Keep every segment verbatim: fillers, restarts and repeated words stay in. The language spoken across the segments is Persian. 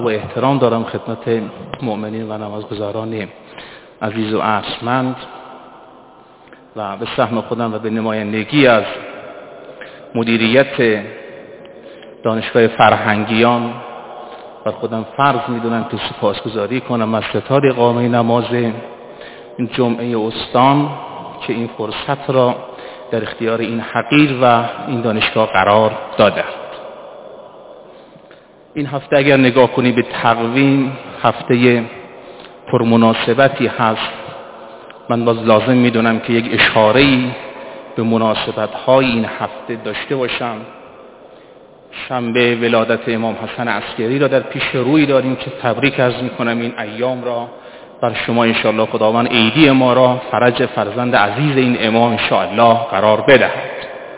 و احترام دارم خدمت مؤمنین و نمازگزاران عزیز و ارجمند و به سهم خودم و به نمایندگی از مدیریت دانشگاه فرهنگیان بر خودم فرض میدونم که سپاسگزاری کنم از ستاد اقامه نماز این جمعه استان که این فرصت را در اختیار این حقیر و این دانشگاه قرار دادند. این هفته اگر نگاه کنی به تقویم هفته پرمناسبتی هست. من باز لازم میدونم که یک اشاره‌ای به مناسبت‌های این هفته داشته باشم. شنبه ولادت امام حسن عسکری را در پیش روی داریم که تبریک عرض میکنم این ایام را بر شما انشاءالله خداوند عیدی ما را فرج فرزند عزیز این امام انشاءالله قرار بدهد.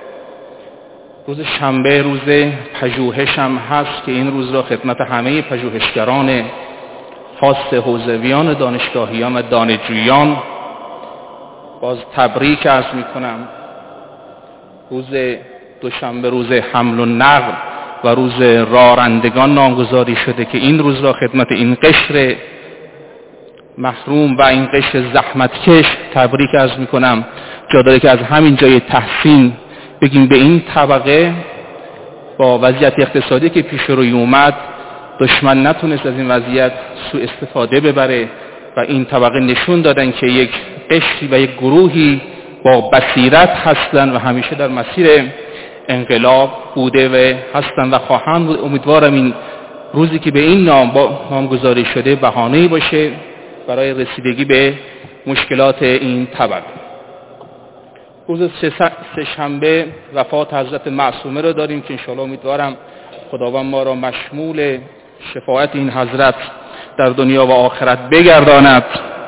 روز شنبه روز پژوهش هم هست که این روز را خدمت همه پژوهشگران خاص حوزویان دانشگاهیان و دانشجویان باز تبریک عرض میکنم. روز دوشنبه روز حمل و نقل و روز رانندگان نامگذاری شده که این روز را خدمت این قشر محروم و این قشر زحمتکش تبریک عرض میکنم. جا داره که از همین جای تحسین بگیم به این طبقه با وضعیت اقتصادی که پیش روی اومد دشمن نتونست از این وضعیت سوء استفاده ببره و این طبقه نشون دادن که یک قشری و یک گروهی با بصیرت هستن و همیشه در مسیر انقلاب بوده و هستن و خواهند بود. امیدوارم این روزی که به این نام با نامگذاری شده بهانه‌ای باشه برای رسیدگی به مشکلات این طبقه. روز سه شنبه وفات حضرت معصومه را داریم که انشاءالله امیدوارم خداوند ما را مشمول شفاعت این حضرت در دنیا و آخرت بگرداند.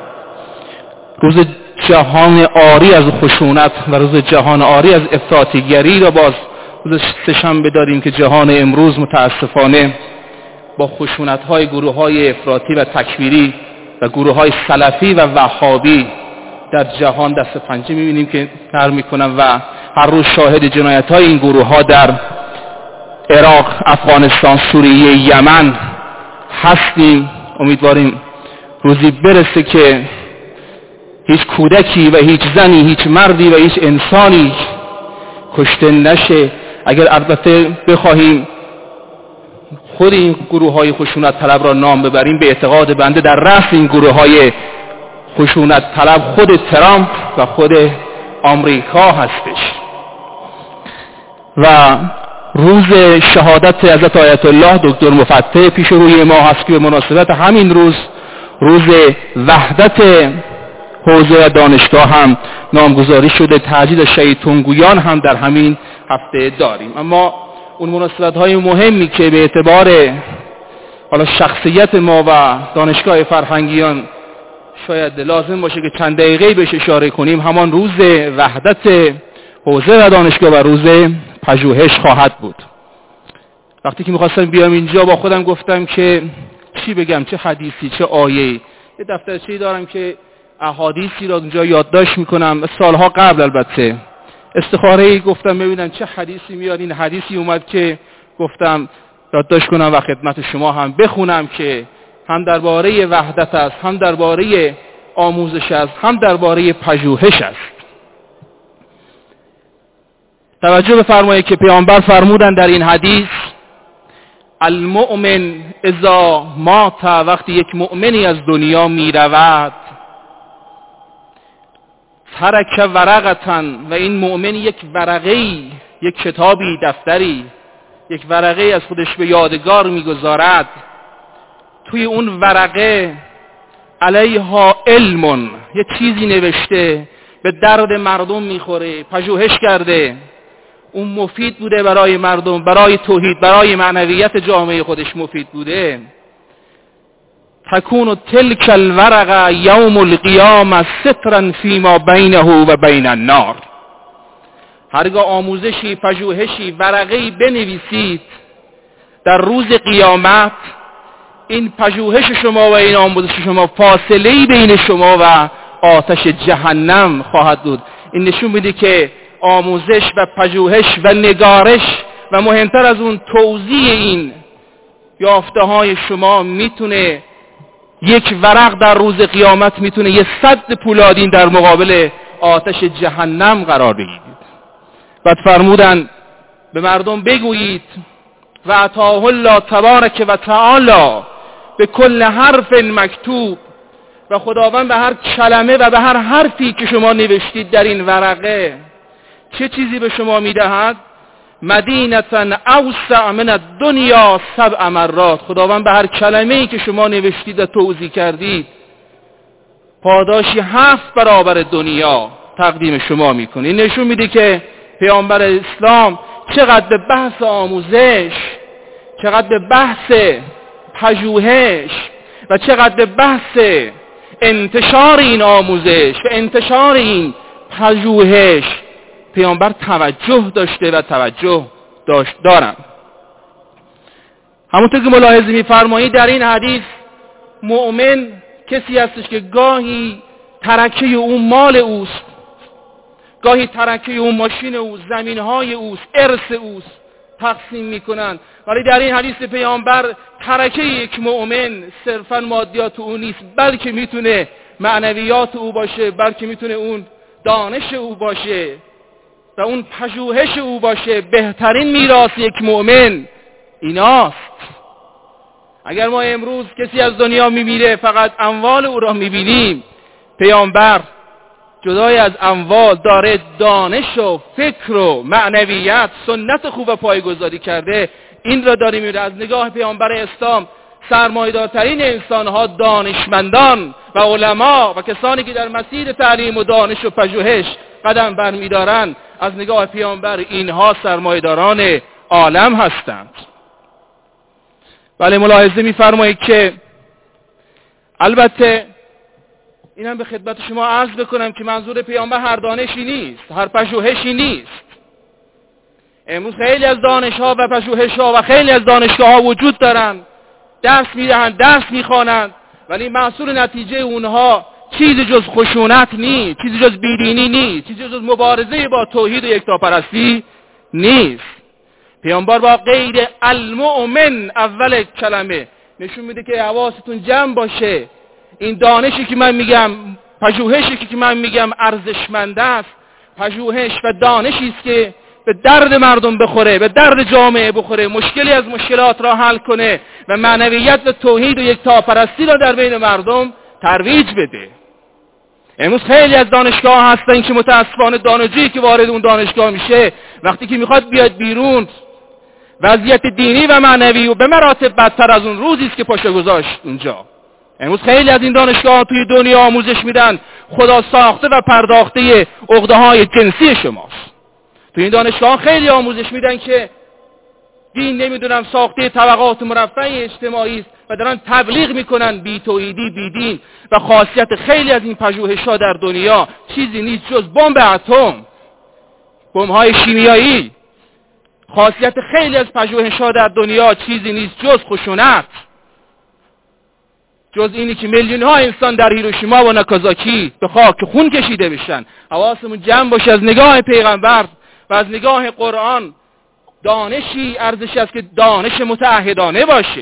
روز جهان عاری از خشونت و روز جهان عاری از افراطیگری را باز روز سه شنبه داریم که جهان امروز متاسفانه با خشونت‌های گروه‌های افراطی و تکفیری و گروه‌های سلفی و وهابی در جهان دست پنجه می‌بینیم که نرم می‌کنن و هر روز شاهد جنایت‌های این گروه‌ها در عراق، افغانستان، سوریه، یمن هستیم. امیدواریم روزی برسه که هیچ کودکی و هیچ زنی، هیچ مردی و هیچ انسانی کشته نشه. اگر البته بخواهیم خود این گروه‌های خشونت طلب را نام ببریم، به اعتقاد بنده در رأس این گروه‌های خشونت طلب خود ترامپ و خود آمریکا هستش. و روز شهادت حضرت آیت الله دکتر مفتح پیش روی ما هست که به مناسبت همین روز روز وحدت حوزه دانشگاه هم نامگذاری شده. تعجیل شهید تنگویان هم در همین هفته داریم. اما اون مناسبت‌های مهمی که به اعتبار حالا شخصیت ما و دانشگاه فرهنگیان شاید لازم باشه که چند دقیقه بهش اشاره کنیم، همان روز وحدت حوزه و دانشگاه و روز پژوهش خواهد بود. وقتی که می‌خواستم بیام اینجا با خودم گفتم که چی بگم، چه حدیثی، چه آیه‌ای. یه دفترچه‌ای دارم که احادیثی را اونجا یادداشت میکنم، سالها قبل البته. استخاره‌ای گفتم ببینم چه حدیثی میاد. این حدیثی اومد که گفتم یادداشت کنم و خدمت شما هم بخونم که هم درباره وحدت است، هم درباره آموزش است، هم درباره پژوهش است. توجه بفرمایید که پیامبر فرمودن در این حدیث المؤمن اذا مات، وقتی یک مؤمنی از دنیا میرود، ترک ورقتن، و این مؤمن یک ورقه‌ای، یک کتابی، دفتری، یک ورقه از خودش به یادگار میگذارد. توی اون ورقه علیها علم، یه چیزی نوشته به درد مردم میخوره، پژوهش کرده، اون مفید بوده برای مردم، برای توحید، برای معنویت جامعه خودش مفید بوده. تکون تلک الورقه یوم القیامه سترا فیما بینه و بین النار. هرگاه آموزشی، پژوهشی، ورقه‌ای بنویسید در روز قیامت، این پژوهش شما و این آموزش شما فاصله‌ای بین شما و آتش جهنم خواهد بود. این نشون میده که آموزش و پژوهش و نگارش و مهمتر از اون توزیع این یافته های شما میتونه یک ورق در روز قیامت میتونه یه صد پولادین در مقابل آتش جهنم قرار بگیرید. بعد فرمودن به مردم بگویید و اتاه الله تبارک و تعالی به کل حرف مکتوب، و خداوند به هر کلمه و به هر حرفی که شما نوشتید در این ورقه چه چیزی به شما میدهد؟ مدینتا اوسع من الدنیا سبع مرات. خداوند به هر کلمه‌ای که شما نوشتید و توضیح کردید پاداشی هفت برابر دنیا تقدیم شما میکنه. این نشون میده که پیامبر اسلام چقدر به بحث آموزش، چقدر به بحث پژوهش و چقدر به بحث انتشار این آموزش و انتشار این پژوهش پیامبر توجه داشته و توجه داشت دارم. همونطور که ملاحظه می‌فرمایید در این حدیث مؤمن کسی هستش که گاهی ترکه اون مال اوست، گاهی ترکه اون ماشین اوست، زمینهای اوست، ارث اوست تقسیم میکنن، ولی در این حدیث پیامبر ترکه یک مؤمن صرفا مادیات او نیست، بلکه میتونه معنویات او باشه، بلکه میتونه اون دانش او باشه و اون پژوهش او باشه. بهترین میراث یک مؤمن ایناست. اگر ما امروز کسی از دنیا میمیره فقط اموال او را میبینیم، پیامبر جدای از اموال داره دانش و فکر و معنویت، سنت خوب و پایه‌گذاری کرده. این را داریم میبینیم. از نگاه پیامبر اسلام سرمایه‌دارترین انسان‌ها دانشمندان و علما و کسانی که در مسیر تعلیم و دانش و پژوهش قدم برمی‌دارند، از نگاه پیامبر اینها سرمایه‌داران عالم هستند. ولی ملاحظه می‌فرمایید که البته اینم به خدمت شما عرض بکنم که منظور پیامبر هر دانشی نیست، هر پژوهشی نیست. امروز خیلی از دانش‌ها و پژوهش‌ها و خیلی از دانشگاه‌ها وجود دارن، درس میدهند، درس میخوانند، ولی محصول نتیجه اونها چیزی جز خشونت نیست، چیزی جز بیدینی نیست، چیزی جز مبارزه با توحید و یکتاپرستی نیست. پیامبر با غیر المؤمن اول کلمه نشون میده که حواستون جمع باشه. این دانشی که من میگم، پژوهشی که من میگم ارزشمند است، پژوهش و دانشی است که به درد مردم بخوره، به درد جامعه بخوره، مشکلی از مشکلات را حل کنه و معنویت و توحید و یکتاپرستی را در بین مردم ترویج بده. امروز خیلی از دانشگاه هستن که متاسفانه دانشجویی که وارد اون دانشگاه میشه وقتی که میخواد بیاد بیرون وضعیت دینی و معنوی و به مراتب بدتر از اون روزی است که پاشو گذاشت اونجا. امروز خیلی از این دانشگاه توی دنیا آموزش میدن خدا ساخته و پرداخته عقده‌های جنسی شماست. توی این دانشگاه خیلی آموزش میدن که دین نمیدونم ساخته طبقات مرفه اجتماعی است و دارن تبلیغ میکنن بی توحیدی، بی دین. و خاصیت خیلی از این پژوهش‌ها در دنیا چیزی نیست جز بمب اتم، بمب‌های شیمیایی. خاصیت خیلی از پژوهش‌ها در دنیا چیزی نیست جز خشونت، جز اینی که میلیون‌ها انسان در هیروشیما و ناکازاکی به خاک خون کشیده بشن. حواسمون جمع باشه از نگاه پیغمبر و از نگاه قرآن دانشی ارزشی است که دانش متعهدانه باشه،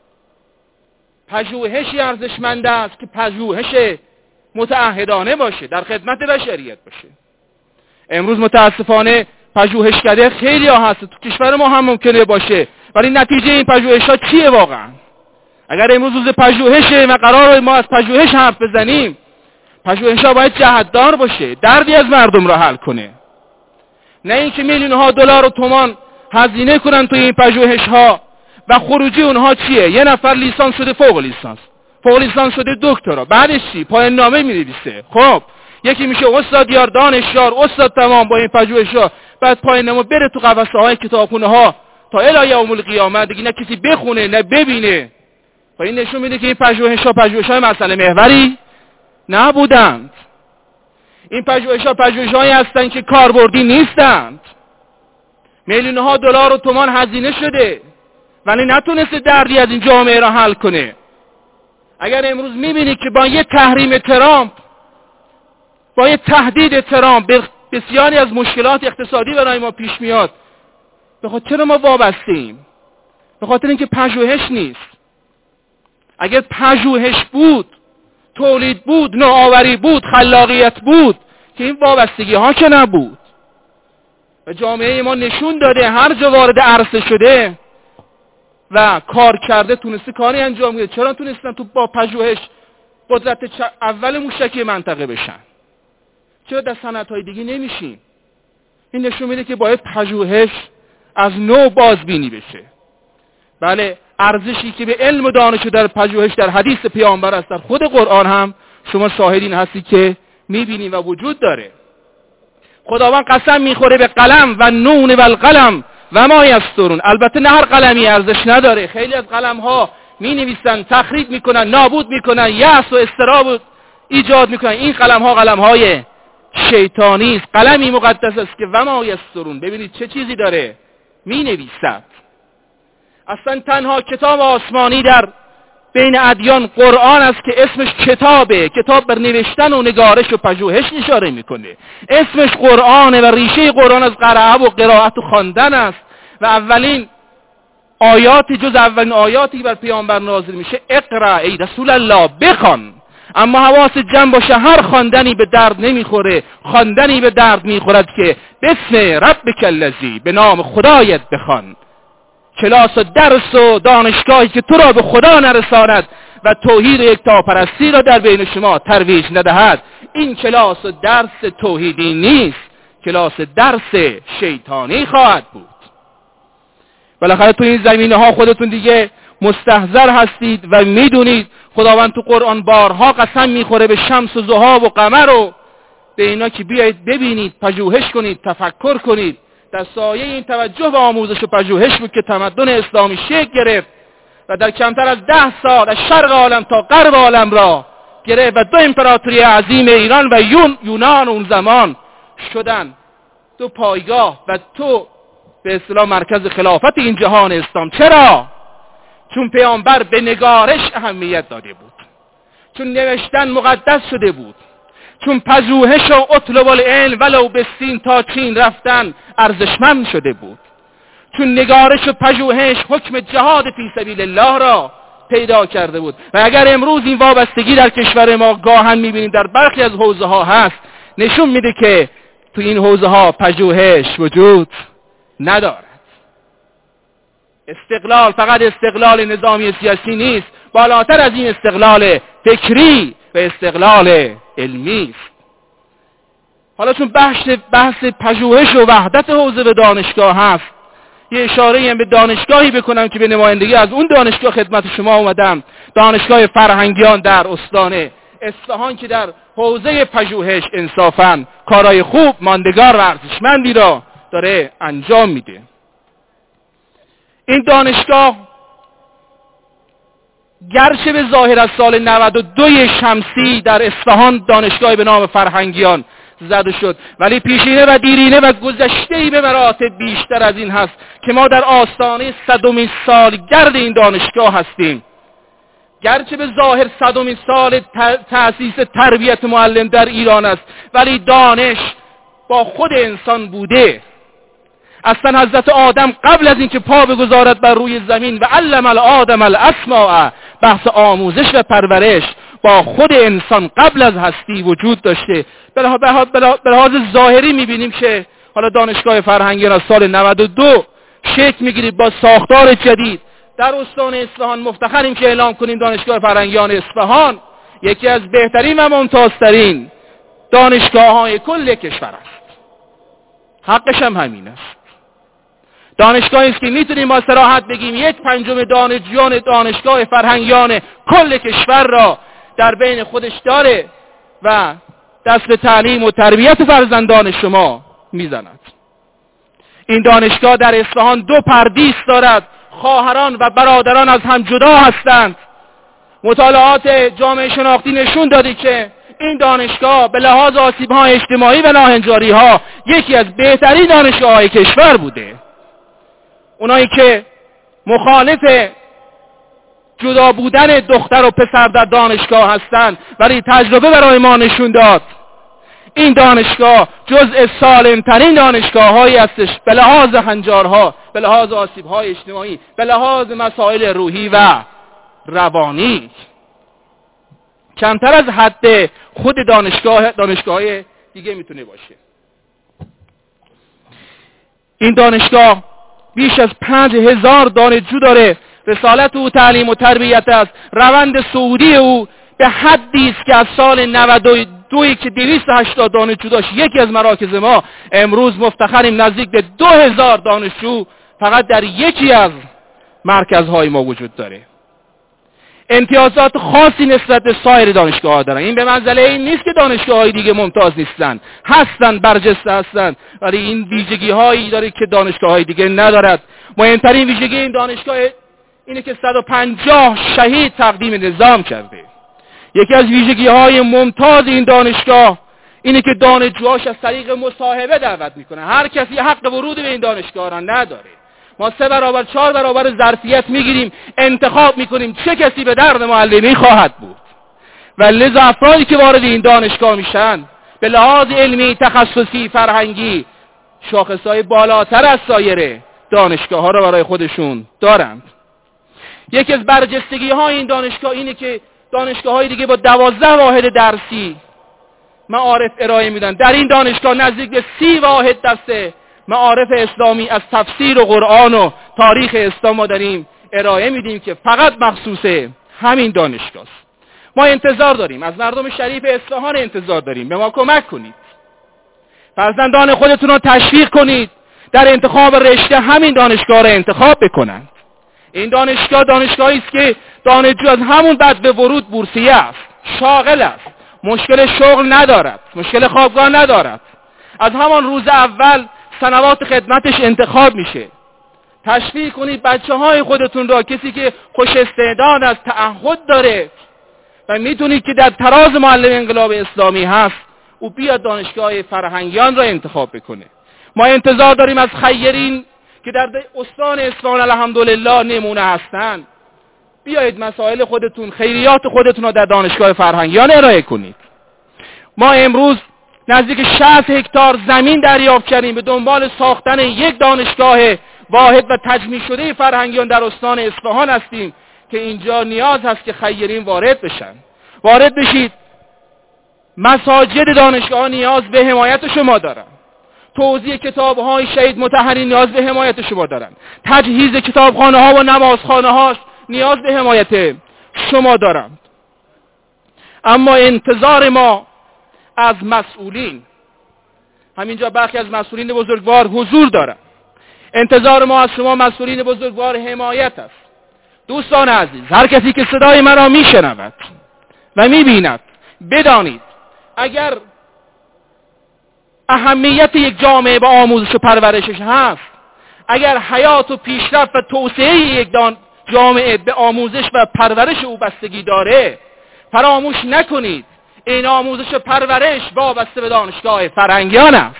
پژوهشی ارزشمند است که پژوهش متعهدانه باشه، در خدمت بشریت باشه. امروز متاسفانه پژوهشکده خیلی ها هست، تو کشور ما هم ممکنه باشه، ولی نتیجه این پژوهش‌ها چیه واقعا؟ اگر امروز روز پژوهشه و قرار ما از پژوهش حرف بزنیم، پژوهش‌ها باید جهت‌دار باشه، دردی از مردم را حل کنه، نه اینکه میلیون‌ها دلار و تومان هزینه کنن توی این پژوهش‌ها و خروجی اونها چیه؟ یه نفر لیسانس شده فوق لیسانس، فوق لیسانس شده دکترا، بعدش چی؟ پایان نامه می‌نویسه. خب یکی میشه استاد یار، دانشیار، استاد تمام با این پژوهش‌ها، بعد پایان نامه بره تو قفسه‌های کتابخونه‌ها تا الی یوم القیامت، دیگه نه کسی بخونه نه ببینه. و این نشون میده که این پژوهش‌ها پژوهش‌های مسئله محوری نبودند. این پژوهش‌ها پژوهش‌هایی هستند که کاربردی نیستند. میلیون‌ها دلار و تومان هزینه شده ولی نتونسته دردی از این جامعه را حل کنه. اگر امروز می‌بینید که با یه تحریم ترامپ، با یه تهدید ترامپ بسیاری از مشکلات اقتصادی برای ما پیش میاد، بخاطر چرا ما وابسته‌ایم؟ به خاطر اینکه پژوهش نیست. اگر پژوهش بود، تولید بود، نوآوری بود، خلاقیت بود، که این وابستگی ها که نبود. و جامعه ما نشون داده هر جا وارد عرصه شده و کار کرده تونسته کاری انجام بده. چرا تونستن تو با پژوهش قدرت اول موشکی منطقه بشن؟ چرا در صنعت‌های دیگه نمیشیم؟ این نشون میده که باید پژوهش از نو بازبینی بشه. بله، ارزشی که به علم و دانش در پژوهش در حدیث پیامبر است، در خود قرآن هم شما شاهدین هستی که میبینیم و وجود داره. خداوند قسم میخوره به قلم و نون و القلم و ما یسطرون. البته نه هر قلمی ارزش نداره. خیلی از قلم ها می نویسن، تخریب میکنن، نابود میکنن، یأس و اضطراب ایجاد میکنن. این قلم ها قلم های شیطانی است. قلمی مقدس است که و ما یسطرون. ببینید چه چیزی داره می نویسد. اصلا تنها کتاب آسمانی در بین ادیان قرآن است که اسمش کتابه. کتاب بر نوشتن و نگارش و پژوهش اشاره میکنه. اسمش قرآنه و ریشه قرآن از قرائه و قرائت و خواندن است و اولین آیاتی جز اولین آیاتی بر پیامبر نازل میشه اقرا ای رسول الله بخوان. اما حواس جمع باشه، هر خواندنی به درد نمیخوره. خواندنی به درد میخورد که بسم ربک الذی، به نام خدایت بخوان. کلاس و درس و دانشگاهی که تو را به خدا نرساند و توحید و یکتاپرستی را در بین شما ترویج ندهد، این کلاس و درس توحیدی نیست، کلاس درس شیطانی خواهد بود. بالاخره تو این زمینه ها خودتون دیگه مستحضر هستید و میدونید خداوند تو قرآن بارها قسم میخوره به شمس و ضحی و قمر و به اینا که بیایید ببینید، پژوهش کنید، تفکر کنید. در سایه این توجه به آموزش و پژوهش بود که تمدن اسلامی شکل گرفت و در کمتر از ده سال از شرق عالم تا غرب عالم را گرفت و دو امپراتوری عظیم ایران و یون یونان اون زمان شدن دو پایگاه و تو به اصطلاح مرکز خلافت این جهان اسلام. چرا؟ چون پیامبر به نگارش اهمیت داده بود، چون نوشتن مقدس شده بود، چون پژوهش و اطلب العلم ولو به سین تا چین رفتن ارزشمند شده بود، چون نگارش و پژوهش حکم جهاد فی سبیل الله را پیدا کرده بود. و اگر امروز این وابستگی در کشور ما گاهن میبینیم در برخی از حوزه ها هست، نشون میده که تو این حوزه ها پژوهش وجود ندارد. استقلال فقط استقلال نظامی سیاسی نیست، بالاتر از این استقلال فکری و استقلال علمی است. حالا چون بحث بحث پژوهش و وحدت حوزه به دانشگاه هست، یه اشاره هم به دانشگاهی بکنم که به نمایندگی از اون دانشگاه خدمت شما اومدم، دانشگاه فرهنگیان در استان اصفهان که در حوزه پژوهش انصافاً کارهای خوب، ماندگار و ارزشمندی را داره انجام میده. این دانشگاه گرچه به ظاهر از سال نود و دو شمسی در اصفهان دانشگاه به نام فرهنگیان زده شد، ولی پیشینه و دیرینه و گذشته‌ای به مراتب بیشتر از این هست که ما در آستانه صدمین سالگرد این دانشگاه هستیم. گرچه به ظاهر صدمین سال تأسیس تربیت معلم در ایران است، ولی دانش با خود انسان بوده. اصلا حضرت آدم قبل از اینکه پا بگذارد بر روی زمین و علم الآدم الاسماء، بحث آموزش و پرورش با خود انسان قبل از هستی وجود داشته. به لحاظ ظاهری میبینیم که حالا دانشگاه فرهنگیان از سال نود و دو شکل میگیرید با ساختار جدید در استان اصفهان. مفتخریم که اعلام کنیم دانشگاه فرهنگیان اصفهان یکی از بهترین و ممتازترین دانشگاه‌های کل کشور است. حقش هم همین است. دانشگاهی است که میتونیم با صراحت بگیم یک پنجم دانشجویان دانشگاه فرهنگیان کل کشور را در بین خودش داره و دست به تعلیم و تربیت فرزندان شما میزند. این دانشگاه در اصفهان دو پردیس دارد، خواهران و برادران از هم جدا هستند. مطالعات جامعه شناختی نشون داده که این دانشگاه به لحاظ آسیب‌های اجتماعی و ناهنجاری‌ها یکی از بهترین دانشگاه‌های کشور بوده. اونایی که مخالف جدا بودن دختر و پسر در دانشگاه هستند، ولی تجربه برای ما نشون داد این دانشگاه جزء سالمترین دانشگاه هایی هستش به لحاظ هنجارها، به لحاظ آسیب های اجتماعی، به لحاظ مسائل روحی و روانی. کمتر از حد خود دانشگاه دانشگاه دیگه میتونه باشه. این دانشگاه بیش از پنج هزار دانشجو داره. رسالت او تعلیم و تربیت است. روند صعودی او به حدی است که از سال نود و دو که دویست و هشتاد دانشجو داشت یکی از مراکز ما، امروز مفتخریم نزدیک به دو هزار دانشجو فقط در یکی از مرکزهای ما وجود داره. امتیازات خاصی نسبت به سایر دانشگاه‌ها دارن. این به منزله این نیست که دانشگاه‌های دیگه ممتاز نیستن، هستن، برجسته هستن، ولی این ویژگی‌هایی داره که دانشگاه‌های دیگه ندارد. مهمترین ویژگی این دانشگاه اینه که صد و پنجاه شهید تقدیم نظام کرده. یکی از ویژگی‌های ممتاز این دانشگاه اینه که دانشجوهاش از طریق مصاحبه دعوت میکنه. هر کسی حق ورود به این دانشگاه را نداره. ما سه برابر چهار برابر ظرفیت میگیریم، انتخاب میکنیم چه کسی به درد معلمی خواهد بود و لذا افرادی که وارد این دانشگاه میشن به لحاظ علمی، تخصصی، فرهنگی شاخصهای بالاتر از سایر دانشگاه ها را برای خودشون دارند. یکی از برجستگی های این دانشگاه اینه که دانشگاه های دیگه با دوازده واحد درسی معارف ارائه میدن. در این دانشگاه نزدیک به سی واحد درس معارف اسلامی از تفسیر و قرآن و تاریخ اسلام ما داریم ارائه میدیم که فقط مخصوص همین دانشگاه است. ما انتظار داریم از مردم شریف اصفهان، انتظار داریم به ما کمک کنید، فرزندان خودتون رو تشویق کنید در انتخاب رشته همین دانشگاه را انتخاب بکنند. این دانشگاه دانشگاهی است که دانشجو از همون بعد به ورود بورسیه است، شاغل است، مشکل شغل ندارد، مشکل خوابگاه ندارد، از همان روز اول سنوات خدمتش انتخاب میشه. تشویق کنید بچه های خودتون را، کسی که خوش استعداد است، تعهد داره و میتونید که در تراز معلم انقلاب اسلامی هست، او بیاد دانشگاه فرهنگیان را انتخاب بکنه. ما انتظار داریم از خیرین که در استان اصفهان الحمدلله نمونه هستند، بیایید مسائل خودتون، خیریات خودتون را در دانشگاه فرهنگیان ارائه کنید. ما امروز نزدیک شصت هکتار زمین دریافت کردیم به دنبال ساختن یک دانشگاه واحد و تجمیع شده فرهنگیان در استان اصفهان هستیم که اینجا نیاز هست که خیرین وارد بشن. وارد بشید. مساجد دانشگاه نیاز به حمایت شما دارن. توزیع کتاب‌های شهید مطهری نیاز به حمایت شما دارن. تجهیز کتابخانه‌ها و نمازخانه‌ها نیاز به حمایت شما دارند. اما انتظار ما از مسئولین، همینجا برخی از مسئولین بزرگوار حضور دارند، انتظار ما از شما مسئولین بزرگوار حمایت است. دوستان عزیز، هر کسی که صدای مرا میشنود و میبیند بدانید اگر اهمیت یک جامعه با آموزش و پرورشش هست، اگر حیات و پیشرفت و توسعه یک جامعه به آموزش و پرورش او بستگی داره، فراموش نکنید این آموزش و پرورش وابسته به دانشگاه فرهنگیان است.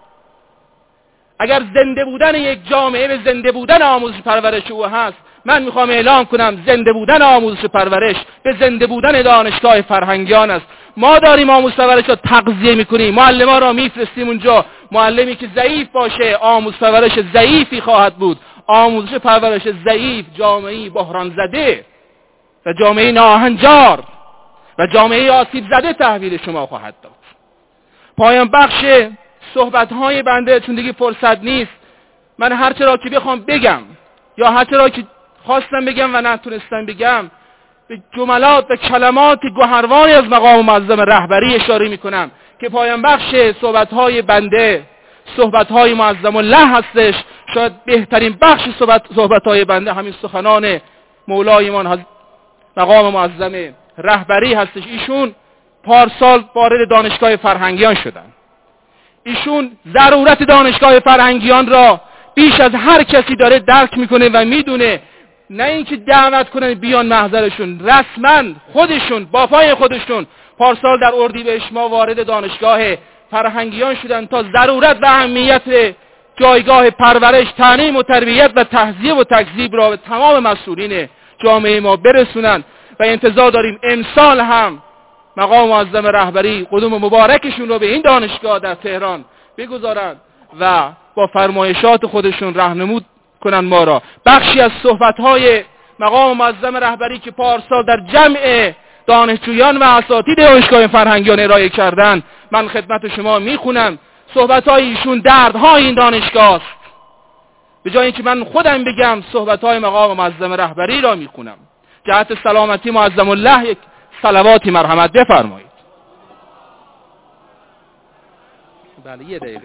اگر زنده بودن یک جامعه به زنده بودن آموزش و پرورش او هست، من میخوام اعلام کنم زنده بودن آموزش و پرورش به زنده بودن دانشگاه فرهنگیان است. ما داریم آموزش و پرورش را تغذیه میکنیم، معلمان را میفرستیم اونجا. معلمی که ضعیف باشه آموزش و پرورش ضعیفی خواهد بود. آموزش و پرورش ضعیف جامعه بحران زده و جامعه ناهنجار و جامعه آسیب زده تحویل شما خواهد داد. پایان بخش صحبت‌های بنده، چون دیگه فرصت نیست، من هر چرا که بخوام بگم یا هر چرا که خواستم بگم و نتونستم بگم، به جملات و کلمات گوهروانی از مقام معظم رهبری اشاره میکنم که پایان بخش صحبت‌های بنده صحبت‌های معظم الله هستش. شاید بهترین بخش صحبت صحبت‌های بنده همین سخنان مولایمان مقام معظم رهبری هستش. ایشون پارسال وارد دانشگاه فرهنگیان شدن. ایشون ضرورت دانشگاه فرهنگیان را بیش از هر کسی داره درک میکنه و میدونه، نه اینکه دعوت کنن بیان محضرشون، رسما خودشون با پای خودشون پارسال در اردیبهشت ما وارد دانشگاه فرهنگیان شدن تا ضرورت و اهمیت جایگاه پرورش، تعلیم و تربیت و تهذیب و تکذیب را به تمام مسئولین جامعه ما برسونن و انتظار داریم امسال هم مقام معظم رهبری قدوم مبارکشون رو به این دانشگاه در تهران بگذارند و با فرمایشات خودشون راهنمود کنن ما را. بخشی از صحبت‌های مقام معظم رهبری که پارسال در جمع دانشجویان و اساتید دانشگاه فرهنگیان ارائه کردن من خدمت شما میخونم. صحبت‌های ایشون دردهای این دانشگاه است. به جای اینکه من خودم بگم صحبت‌های مقام معظم رهبری را میخونم. جهت سلامتی معظم الله یک صلواتی مرحمت بفرمایید. بله یه دقیقه.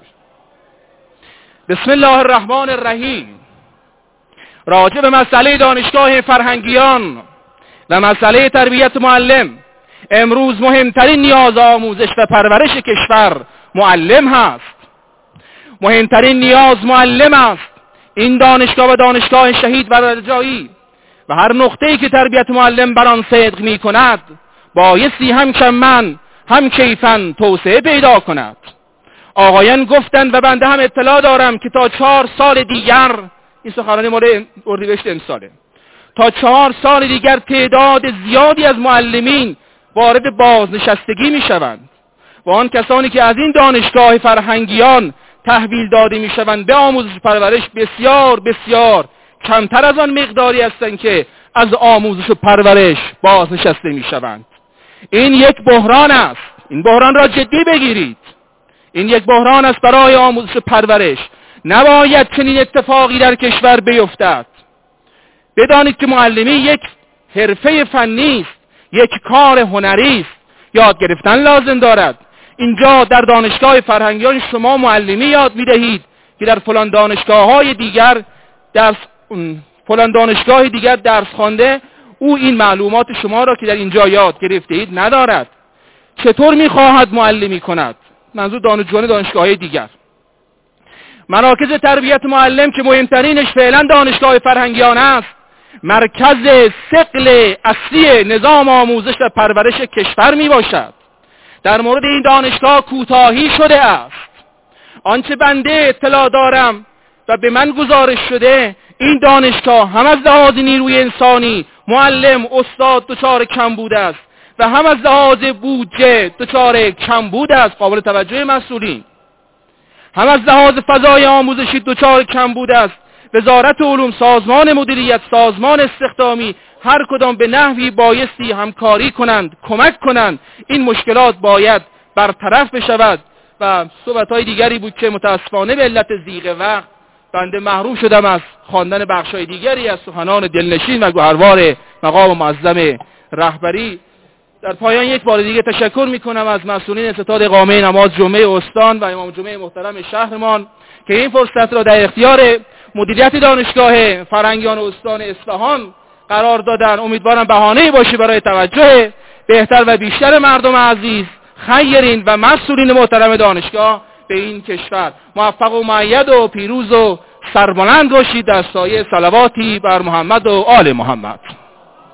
بسم الله الرحمن الرحیم. راجع به مسئله دانشگاه فرهنگیان و مسئله تربیت معلم، امروز مهمترین نیاز آموزش و پرورش کشور معلم هست. مهمترین نیاز معلم است. این دانشگاه و دانشگاه شهید و رجایی و هر نقطه‌ای که تربیت معلم بر آن صدق می کند بایستی هم کمن هم کیفن توسعه پیدا کند. آقایان گفتند و بنده هم اطلاع دارم که تا چهار سال دیگر، این سخنرانی مورد اردیبهشت امساله، تا چهار سال دیگر تعداد زیادی از معلمین وارد بازنشستگی می شوند و آن کسانی که از این دانشگاه فرهنگیان تحویل داده می شوند به آموزش و پرورش بسیار بسیار کمتر از آن مقداری هستند که از آموزش و پرورش بازنشسته می شوند. این یک بحران است. این بحران را جدی بگیرید. این یک بحران است برای آموزش و پرورش. نباید چنین اتفاقی در کشور بیفتد. بدانید که معلمی یک حرفه فنی است، یک کار هنری است. یاد گرفتن لازم دارد. اینجا در دانشگاه فرهنگیان شما معلمی یاد می‌دهید که در فلان دانشگاه‌های دیگر درس فلان دانشگاه دیگر درس خوانده، او این معلومات شما را که در اینجا یاد گرفته اید ندارد. چطور می‌خواهد معلمی کند؟ منظور دانشجویان دانشگاه‌های دیگر. مراکز تربیت معلم که مهمترینش فعلا دانشگاه فرهنگیان است، مرکز ثقل اصلی نظام آموزش و پرورش کشور می باشد. در مورد این دانشگاه کوتاهی شده است. آنچه بنده اطلاع دارم و به من گزارش شده، این دانشگاه هم از لحاظ نیروی انسانی، معلم، استاد دچار کمبود است و هم از لحاظ بودجه دچار کمبود است، قابل توجه مسئولین. هم از لحاظ فضای آموزشی دچار کمبود است. وزارت علوم، سازمان مدیریت، سازمان استخدامی، هر کدام به نحوی بایستی همکاری کنند، کمک کنند. این مشکلات باید برطرف بشود و صحبت‌های دیگری بود که متاسفانه به علت ضیق وقت بنده محروم شدم از خواندن بخش‌های دیگری از سخنان دلنشین و گوهروار مقام معظم رهبری. در پایان یک بار دیگه تشکر میکنم از مسئولین ستاد اقامه نماز جمعه استان و امام جمعه محترم شهرمان که این فرصت را در اختیار مدیریت دانشگاه فرهنگیان استان اصفهان قرار دادن. امیدوارم بهانه‌ای باشه برای توجه بهتر و بیشتر مردم عزیز، خیرین و مسئولین محترم دانشگاه به این کشور. موفق و مؤید و پیروز و سربلند باشید در سایه صلواتی بر محمد و آل محمد.